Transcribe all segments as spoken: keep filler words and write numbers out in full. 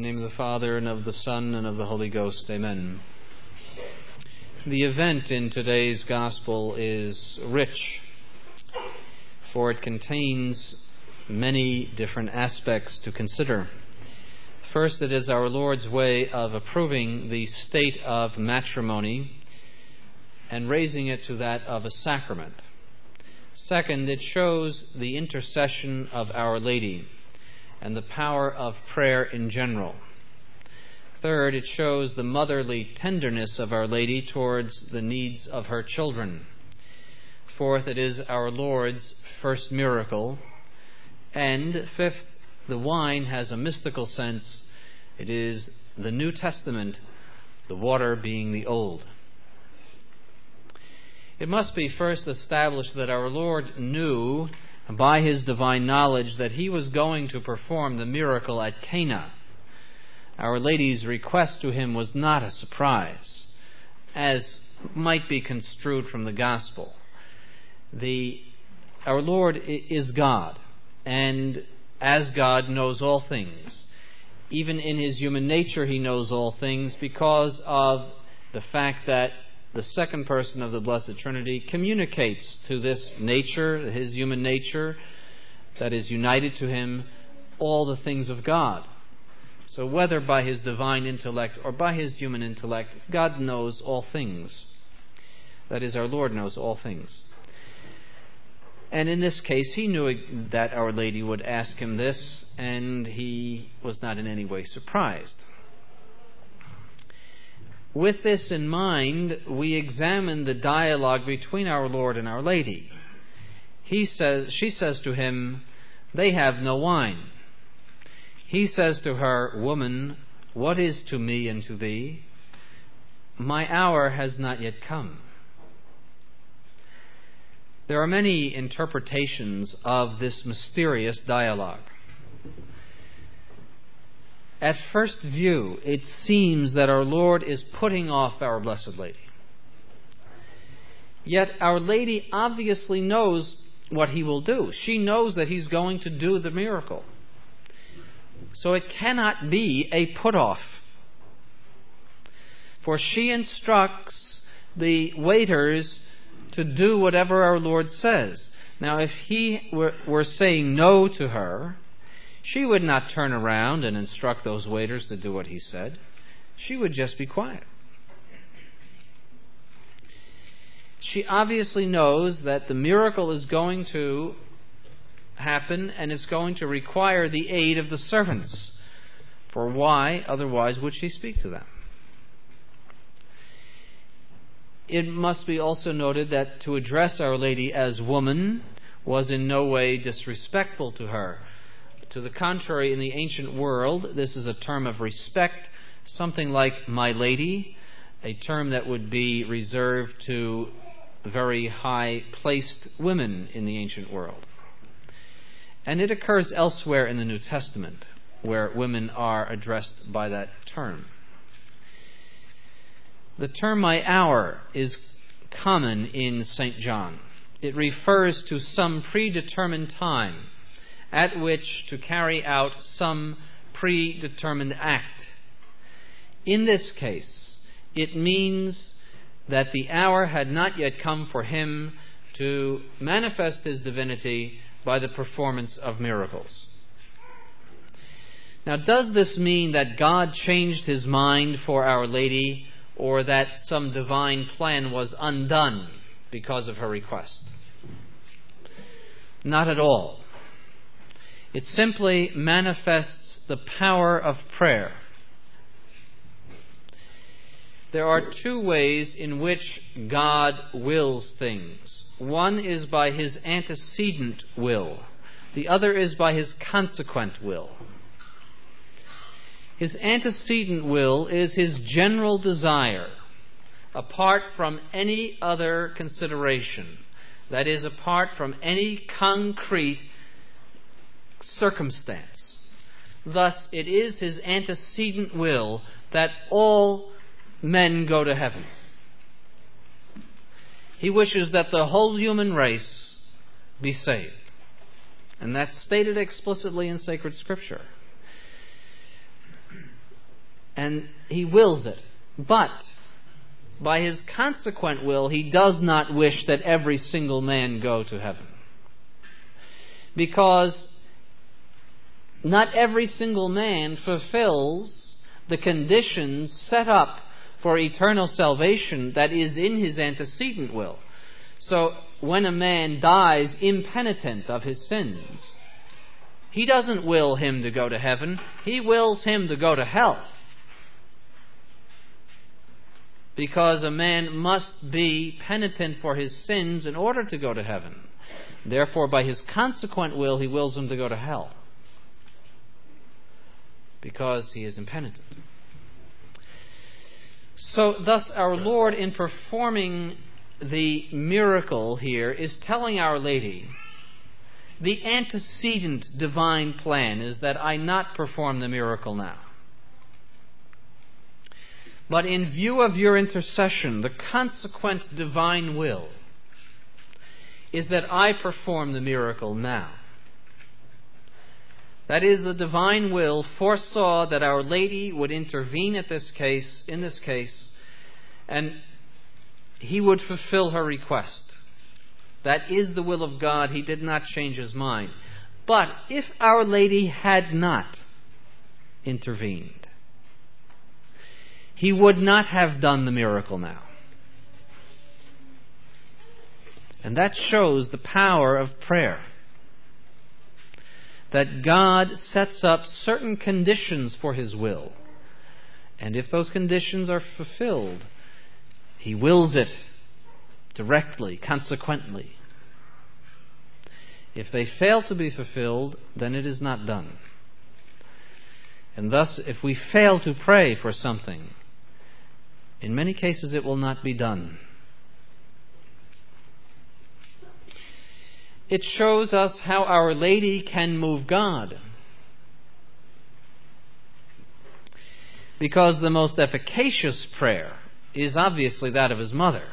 In the name of the Father, and of the Son, and of the Holy Ghost. Amen. The event in today's Gospel is rich, for it contains many different aspects to consider. First, it is our Lord's way of approving the state of matrimony and raising it to that of a sacrament. Second, it shows the intercession of Our Lady and the power of prayer in general. Third, it shows the motherly tenderness of Our Lady towards the needs of her children. Fourth, it is our Lord's first miracle. And fifth, the wine has a mystical sense. It is the New Testament, the water being the Old. It must be first established that our Lord knew by His divine knowledge that He was going to perform the miracle at Cana. Our Lady's request to Him was not a surprise, as might be construed from the Gospel. The, our Lord is God, and as God knows all things. Even in His human nature He knows all things because of the fact that the second person of the Blessed Trinity communicates to this nature, His human nature, that is united to Him, all the things of God. So whether by His divine intellect or by His human intellect, God knows all things. That is, our Lord knows all things. And in this case, He knew that Our Lady would ask Him this, and He was not in any way surprised. With this in mind, we examine the dialogue between our Lord and Our Lady. He says, she says to Him, "They have no wine." He says to her, "Woman, what is to me and to thee? My hour has not yet come." There are many interpretations of this mysterious dialogue. At first view, it seems that our Lord is putting off our Blessed Lady. Yet Our Lady obviously knows what He will do. She knows that He's going to do the miracle. So it cannot be a put-off. For she instructs the waiters to do whatever our Lord says. Now, if He were, were saying no to her, she would not turn around and instruct those waiters to do what He said. She would just be quiet. She obviously knows that the miracle is going to happen and is going to require the aid of the servants. For why, otherwise, would she speak to them? It must be also noted that to address Our Lady as woman was in no way disrespectful to her. To the contrary, in the ancient world, this is a term of respect, something like "my lady," a term that would be reserved to very high-placed women in the ancient world. And it occurs elsewhere in the New Testament, where women are addressed by that term. The term "my hour" is common in Saint John. It refers to some predetermined time at which to carry out some predetermined act. In this case, it means that the hour had not yet come for Him to manifest His divinity by the performance of miracles. Now, does this mean that God changed His mind for Our Lady, or that some divine plan was undone because of her request? Not at all. It simply manifests the power of prayer. There are two ways in which God wills things. One is by His antecedent will. The other is by His consequent will. His antecedent will is His general desire, apart from any other consideration. That is, apart from any concrete circumstance. Thus, it is His antecedent will that all men go to heaven. He wishes that the whole human race be saved. And that's stated explicitly in sacred Scripture. and He wills it. But by His consequent will, He does not wish that every single man go to heaven. Because not every single man fulfills the conditions set up for eternal salvation that is in his antecedent will. So when a man dies impenitent of his sins, He doesn't will him to go to heaven. He wills him to go to hell. Because a man must be penitent for his sins in order to go to heaven. Therefore, by His consequent will, He wills him to go to hell. Because he is impenitent. So, thus, our Lord, in performing the miracle here, is telling Our Lady, the antecedent divine plan is that I not perform the miracle now. But in view of your intercession, the consequent divine will is that I perform the miracle now. That is, the divine will foresaw that Our Lady would intervene at this case, in this case, and He would fulfill her request. That is the will of God. He did not change His mind. But if Our Lady had not intervened, He would not have done the miracle now. And that shows the power of prayer. That God sets up certain conditions for His will. And if those conditions are fulfilled, He wills it directly, consequently. If they fail to be fulfilled, then it is not done. And thus, if we fail to pray for something, in many cases it will not be done. It shows us how Our Lady can move God. Because the most efficacious prayer is obviously that of His mother.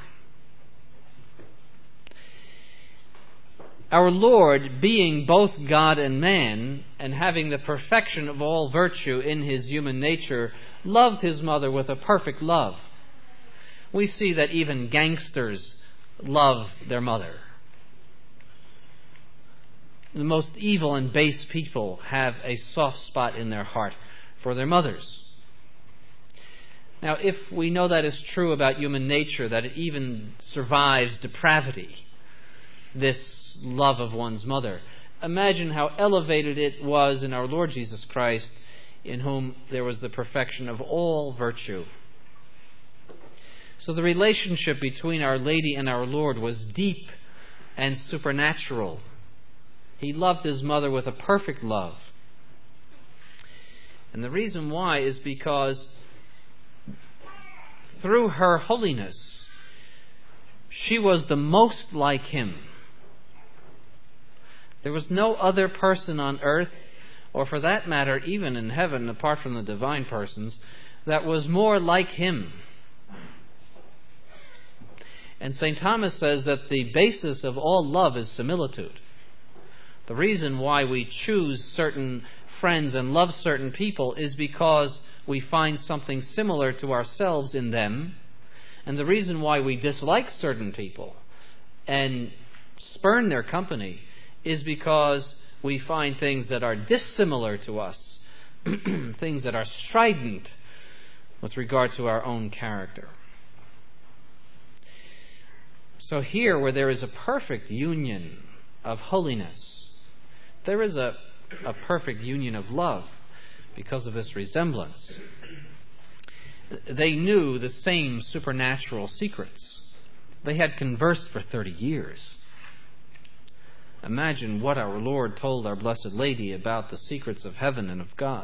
Our Lord, being both God and man, and having the perfection of all virtue in His human nature, loved His mother with a perfect love. We see that even gangsters love their mother. The most evil and base people have a soft spot in their heart for their mothers. Now, if we know that is true about human nature, that it even survives depravity, this love of one's mother, imagine how elevated it was in our Lord Jesus Christ, in whom there was the perfection of all virtue. So the relationship between Our Lady and our Lord was deep and supernatural. He loved His mother with a perfect love. And the reason why is because through her holiness, she was the most like Him. There was no other person on earth, or for that matter, even in heaven, apart from the divine persons, that was more like Him. And Saint Thomas says that the basis of all love is similitude. The reason why we choose certain friends and love certain people is because we find something similar to ourselves in them. And the reason why we dislike certain people and spurn their company is because we find things that are dissimilar to us, things that are strident with regard to our own character. So here, where there is a perfect union of holiness, there is a, a perfect union of love because of this resemblance. They knew the same supernatural secrets. They had conversed for thirty years. Imagine what our Lord told our Blessed Lady about the secrets of heaven and of God.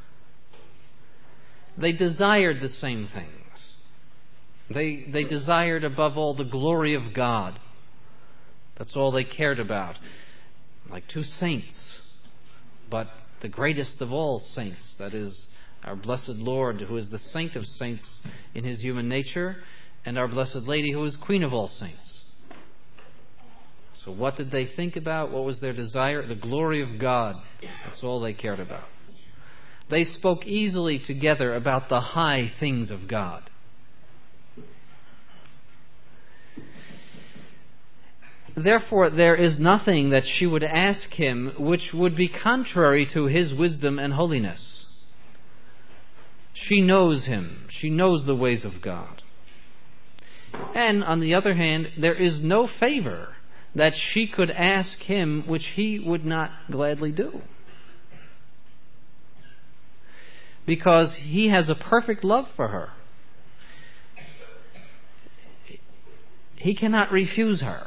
They desired the same things. They, they desired above all the glory of God. That's all they cared about. Like two saints, but the greatest of all saints, that is our Blessed Lord, who is the saint of saints in His human nature, and our Blessed Lady, who is Queen of all saints. So what did they think about? What was their desire? The glory of God. That's all they cared about. They spoke easily together about the high things of God. Therefore, there is nothing that she would ask him which would be contrary to his wisdom and holiness. She knows him. She knows the ways of God. And on the other hand, there is no favor that she could ask him which he would not gladly do. Because he has a perfect love for her. He cannot refuse her.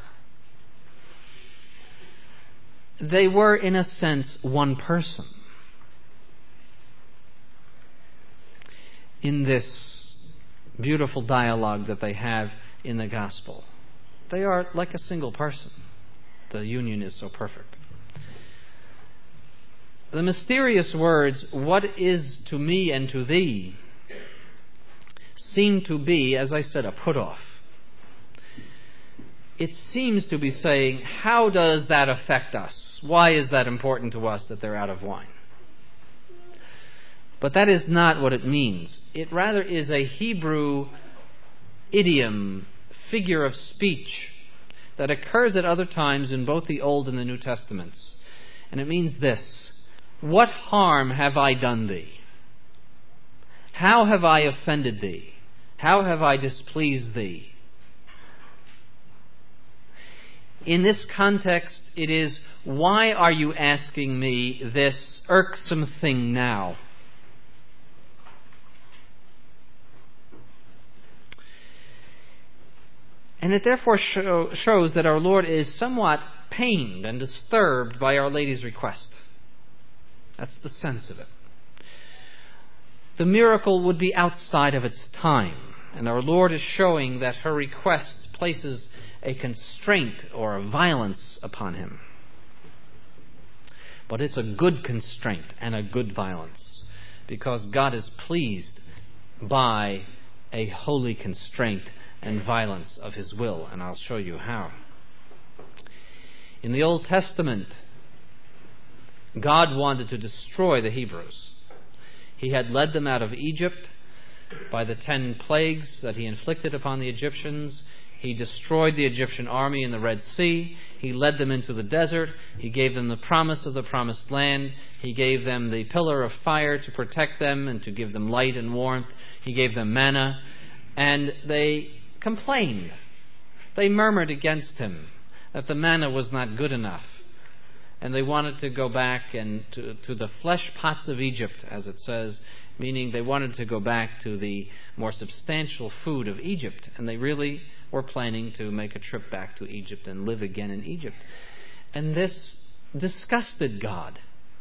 They were, in a sense, one person in this beautiful dialogue that they have in the gospel. They are like a single person. The union is so perfect. The mysterious words, "What is to me and to thee," seem to be, as I said, a put-off. It seems to be saying, how does that affect us? Why is that important to us that they're out of wine? But that is not what it means. It rather is a Hebrew idiom, figure of speech, that occurs at other times in both the Old and the New Testaments. And it means this: what harm have I done thee? How have I offended thee? How have I displeased thee? In this context, it is, why are you asking me this irksome thing now? And it therefore show, shows that our Lord is somewhat pained and disturbed by Our Lady's request. That's the sense of it. The miracle would be outside of its time, and our Lord is showing that her request places a constraint or a violence upon him. But it's a good constraint and a good violence, because God is pleased by a holy constraint and violence of his will, and I'll show you how. In the Old Testament, God wanted to destroy the Hebrews. He had led them out of Egypt by the ten plagues that he inflicted upon the Egyptians. He destroyed the Egyptian army in the Red Sea. He led them into the desert. He gave them the promise of the promised land. He gave them the pillar of fire to protect them and to give them light and warmth. He gave them manna. And they complained. They murmured against him that the manna was not good enough. And they wanted to go back and to, to the flesh pots of Egypt, as it says, meaning they wanted to go back to the more substantial food of Egypt. And they really were planning to make a trip back to Egypt and live again in Egypt. And this disgusted God.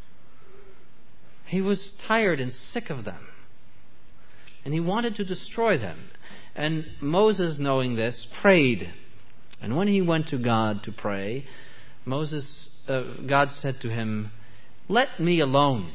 He was tired and sick of them. And he wanted to destroy them. And Moses, knowing this, prayed. And when he went to God to pray, Moses, uh, God said to him, "Let me alone.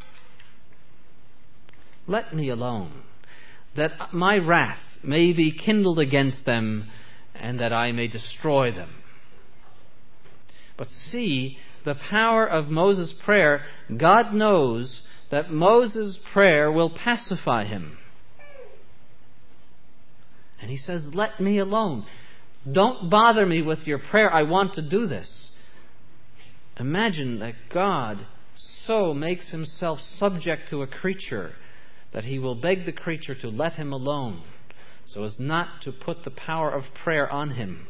Let me alone, that my wrath may be kindled against them, and that I may destroy them." But see the power of Moses' prayer. God knows that Moses' prayer will pacify him. And he says, "Let me alone. Don't bother me with your prayer. I want to do this." Imagine that God so makes himself subject to a creature that he will beg the creature to let him alone, so as not to put the power of prayer on him.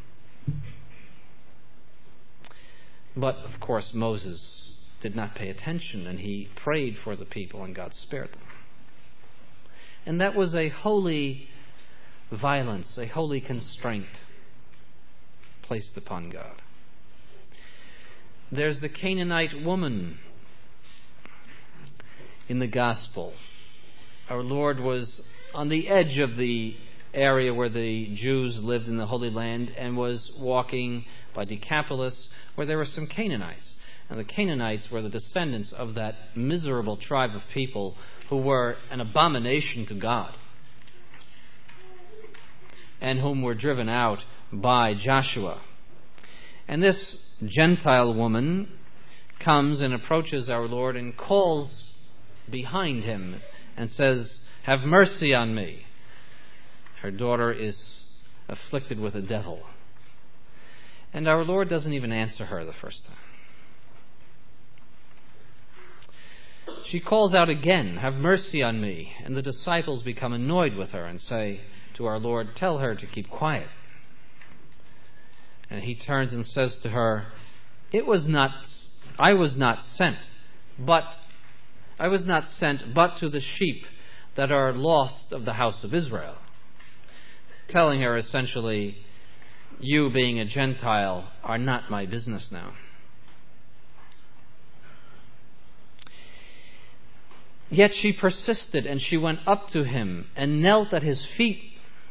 But, of course, Moses did not pay attention, and he prayed for the people, and God spared them. And that was a holy violence, a holy constraint placed upon God. There's the Canaanite woman in the gospel. Our Lord was on the edge of the area where the Jews lived in the Holy Land and was walking by Decapolis, where there were some Canaanites. And the Canaanites were the descendants of that miserable tribe of people who were an abomination to God and whom were driven out by Joshua. And this Gentile woman comes and approaches our Lord and calls behind him and says, "Have mercy on me." Her daughter is afflicted with a devil. And our Lord doesn't even answer her the first time. She calls out again, "Have mercy on me." And the disciples become annoyed with her and say to our Lord, "Tell her to keep quiet." And he turns and says to her, "It was not, I was not sent, but I was not sent but to the sheep that are lost of the house of Israel." Telling her essentially, you being a Gentile are not my business now. Yet she persisted, and she went up to him and knelt at his feet.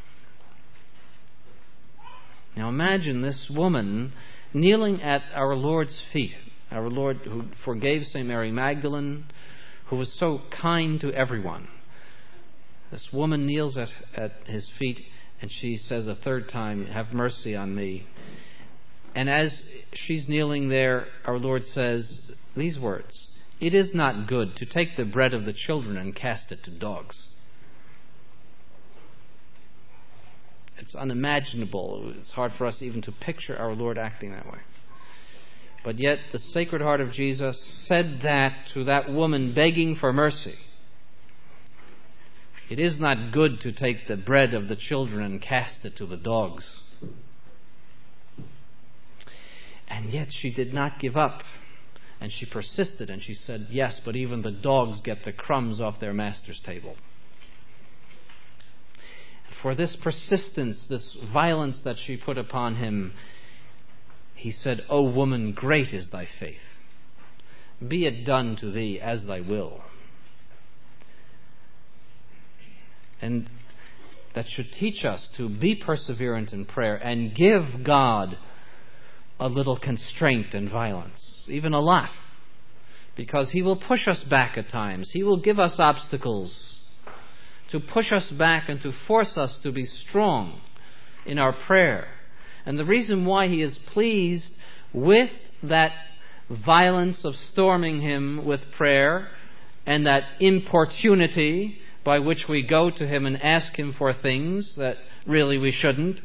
Now imagine this woman kneeling at our Lord's feet. Our Lord, who forgave Saint Mary Magdalene, who was so kind to everyone. This woman kneels at, at his feet, and she says a third time, "Have mercy on me." And as she's kneeling there, our Lord says these words, "It is not good to take the bread of the children and cast it to dogs." It's unimaginable. It's hard for us even to picture our Lord acting that way. But yet the Sacred Heart of Jesus said that to that woman begging for mercy. It is not good to take the bread of the children and cast it to the dogs. And yet she did not give up. And she persisted, and she said, "Yes, but even the dogs get the crumbs off their master's table." For this persistence, this violence that she put upon him, he said, "O woman, great is thy faith. Be it done to thee as thy will." And that should teach us to be perseverant in prayer and give God a little constraint and violence, even a lot, because He will push us back at times. He will give us obstacles to push us back and to force us to be strong in our prayer. And the reason why He is pleased with that violence of storming Him with prayer and that importunity by which we go to Him and ask Him for things that really we shouldn't.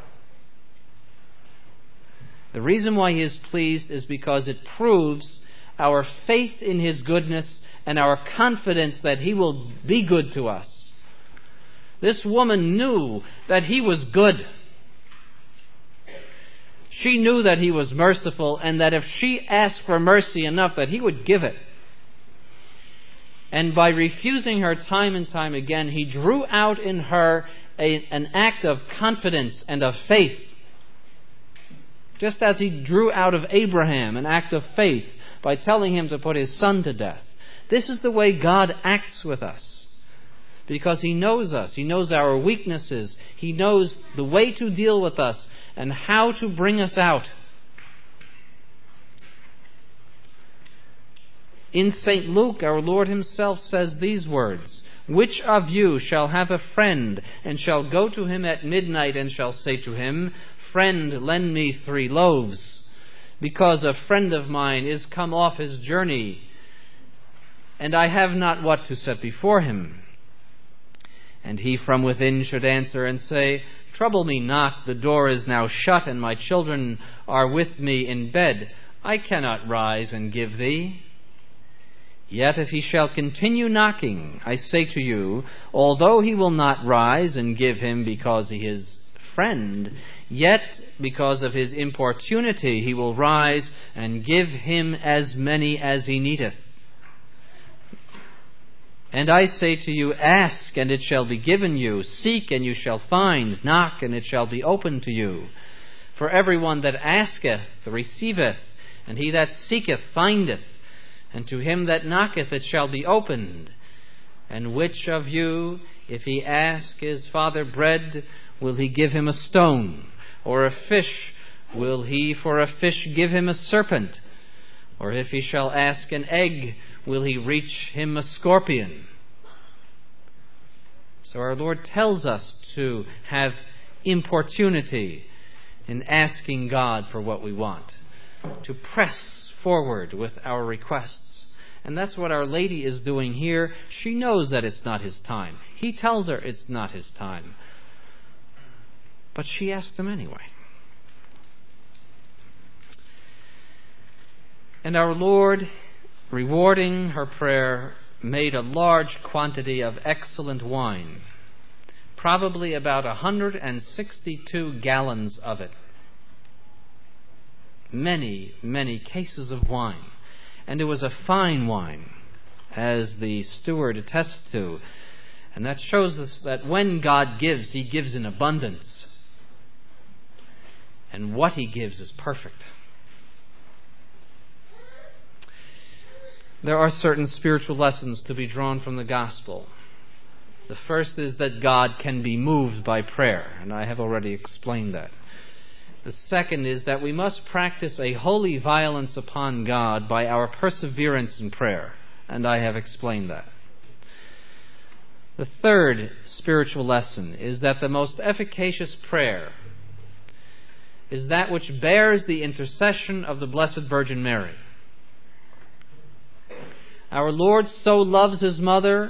The reason why He is pleased is because it proves our faith in His goodness and our confidence that He will be good to us. This woman knew that He was good. She knew that He was merciful, and that if she asked for mercy enough, that He would give it. And by refusing her time and time again, He drew out in her a, an act of confidence and of faith. Just as He drew out of Abraham an act of faith by telling him to put his son to death. This is the way God acts with us. Because He knows us. He knows our weaknesses. He knows the way to deal with us and how to bring us out. In Saint Luke, our Lord Himself says these words, "Which of you shall have a friend, and shall go to him at midnight, and shall say to him, 'Friend, lend me three loaves, because a friend of mine is come off his journey, and I have not what to set before him?' And he from within should answer and say, 'Trouble me not, the door is now shut, and my children are with me in bed. I cannot rise and give thee.' Yet if he shall continue knocking, I say to you, although he will not rise and give him because he is friend, yet because of his importunity he will rise and give him as many as he needeth. And I say to you, ask, and it shall be given you. Seek, and you shall find. Knock, and it shall be opened to you. For everyone that asketh receiveth, and he that seeketh findeth, and to him that knocketh it shall be opened. And which of you, if he ask his father bread, will he give him a stone? Or a fish, will he for a fish give him a serpent? Or if he shall ask an egg, will he reach him a scorpion? So our Lord tells us to have importunity in asking God for what we want, to press forward with our requests, And that's what Our Lady is doing here. She knows that it's not his time. He tells her it's not his time. But she asked him anyway. And our Lord, rewarding her prayer, made a large quantity of excellent wine, probably about one hundred sixty-two gallons of it. Many, many cases of wine. And it was a fine wine, as the steward attests to. And that shows us that when God gives, He gives in abundance. And what He gives is perfect. There are certain spiritual lessons to be drawn from the gospel. The first is that God can be moved by prayer, and I have already explained that. The second is that we must practice a holy violence upon God by our perseverance in prayer, and I have explained that. The third spiritual lesson is that the most efficacious prayer is that which bears the intercession of the Blessed Virgin Mary. Our Lord so loves His mother,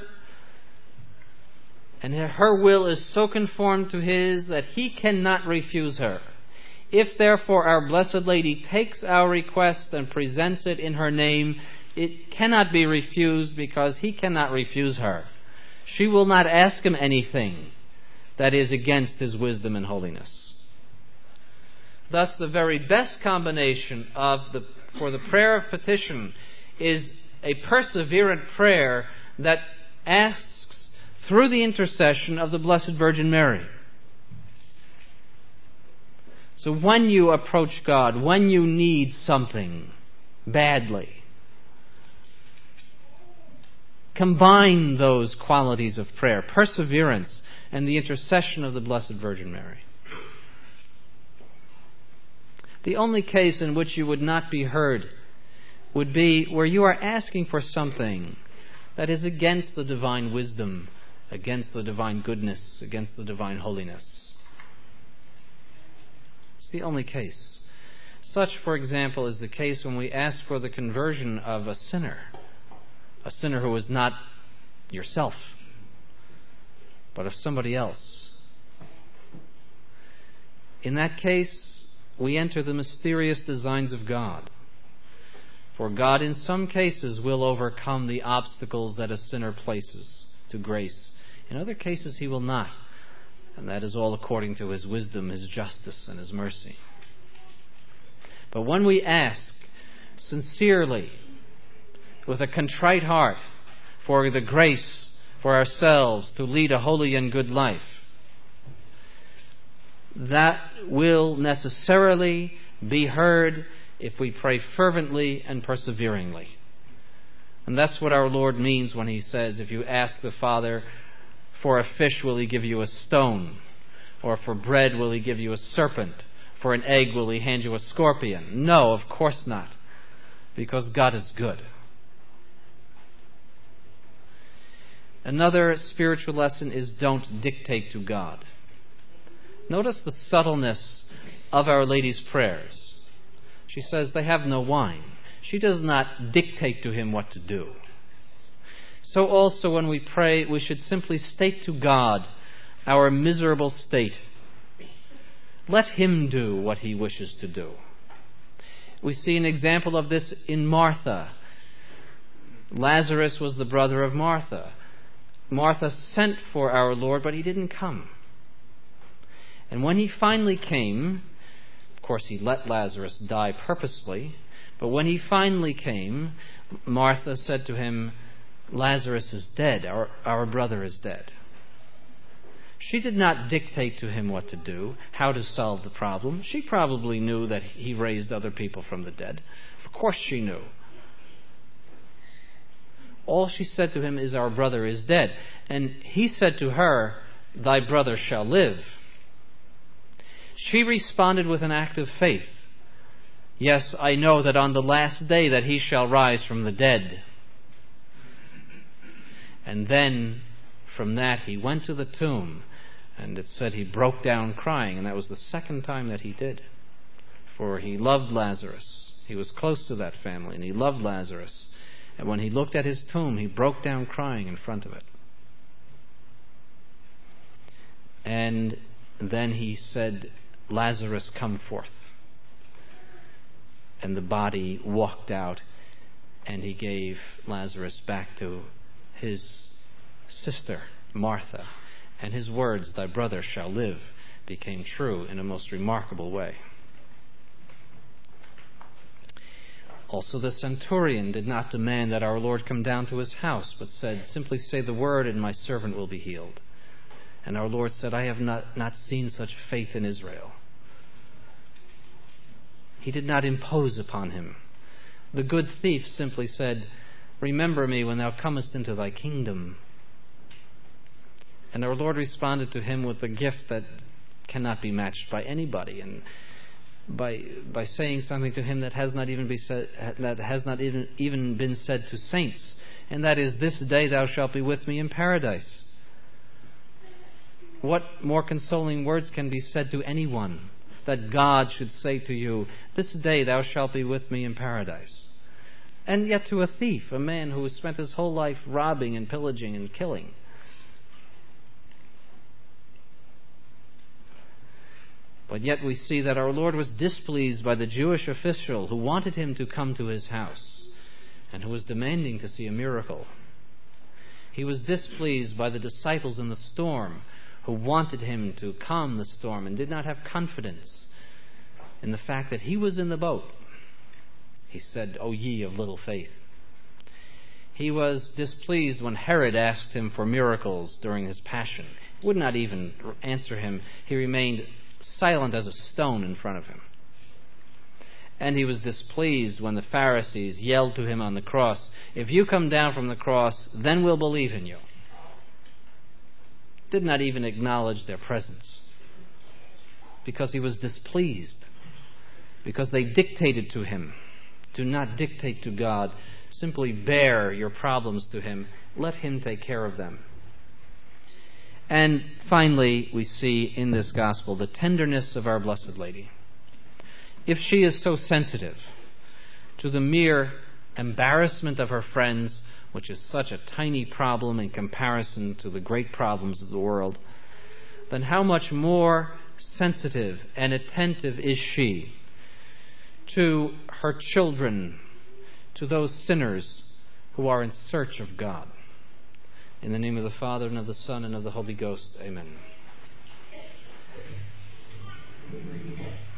and her will is so conformed to His that He cannot refuse her. If therefore our Blessed Lady takes our request and presents it in her name, it cannot be refused because He cannot refuse her. She will not ask Him anything that is against His wisdom and holiness. Thus, the very best combination of the for the prayer of petition is a perseverant prayer that asks through the intercession of the Blessed Virgin Mary. So when you approach God, when you need something badly, combine those qualities of prayer, perseverance, and the intercession of the Blessed Virgin Mary. The only case in which you would not be heard would be where you are asking for something that is against the divine wisdom, against the divine goodness, against the divine holiness. It's the only case. Such, for example, is the case when we ask for the conversion of a sinner, a sinner who is not yourself, but of somebody else. In that case, we enter the mysterious designs of God. For God in some cases will overcome the obstacles that a sinner places to grace. In other cases He will not. And that is all according to His wisdom, His justice, and His mercy. But when we ask sincerely, with a contrite heart, for the grace for ourselves to lead a holy and good life, that will necessarily be heard if we pray fervently and perseveringly. And that's what our Lord means when He says, if you ask the Father for a fish, will He give you a stone? Or for bread, will He give you a serpent? For an egg, will He hand you a scorpion? No, of course not. Because God is good. Another spiritual lesson is don't dictate to God. Notice the subtleness of Our Lady's prayers. She says they have no wine. She does not dictate to Him what to do. So also when we pray, we should simply state to God our miserable state. Let Him do what He wishes to do. We see an example of this in Martha. Lazarus was the brother of Martha. Martha sent for our Lord, but He didn't come. And when He finally came, of course He let Lazarus die purposely, but when He finally came, Martha said to Him, Lazarus is dead, our, our brother is dead. She did not dictate to Him what to do, how to solve the problem. She probably knew that He raised other people from the dead. Of course she knew. All she said to Him is, our brother is dead. And He said to her, thy brother shall live. She responded with an act of faith. Yes, I know that on the last day that he shall rise from the dead. And then from that he went to the tomb, and it said he broke down crying, and that was the second time that he did. For he loved Lazarus. He was close to that family, and he loved Lazarus. And when he looked at his tomb, he broke down crying in front of it. And then he said, "Lazarus, come forth." And the body walked out, and he gave Lazarus back to his sister, Martha. And his words, "Thy brother shall live," became true in a most remarkable way. Also, the centurion did not demand that our Lord come down to his house, but said, "Simply say the word, and my servant will be healed." And our Lord said, "I have not, not seen such faith in Israel." He did not impose upon him. The good thief simply said, "Remember me when thou comest into thy kingdom." And our Lord responded to him with a gift that cannot be matched by anybody, and by by saying something to him that has not even be said, that has not even even been said to saints, and that is, "This day thou shalt be with me in paradise." What more consoling words can be said to anyone, that God should say to you, "This day thou shalt be with me in paradise"? And yet to a thief, a man who has spent his whole life robbing and pillaging and killing. But yet we see that our Lord was displeased by the Jewish official who wanted him to come to his house and who was demanding to see a miracle. He was displeased by the disciples in the storm who wanted him to calm the storm and did not have confidence in the fact that he was in the boat. He said, "O ye of little faith." He was displeased when Herod asked him for miracles during his passion. He would not even answer him. He remained silent as a stone in front of him. And he was displeased when the Pharisees yelled to him on the cross, "If you come down from the cross, then we'll believe in you." Did not even acknowledge their presence, because he was displeased, because they dictated to him. Do not dictate to God. Simply bear your problems to him. Let him take care of them. And finally, we see in this gospel the tenderness of our Blessed Lady. If she is so sensitive to the mere embarrassment of her friends, which is such a tiny problem in comparison to the great problems of the world, then how much more sensitive and attentive is she to her children, to those sinners who are in search of God. In the name of the Father, and of the Son, and of the Holy Ghost. Amen.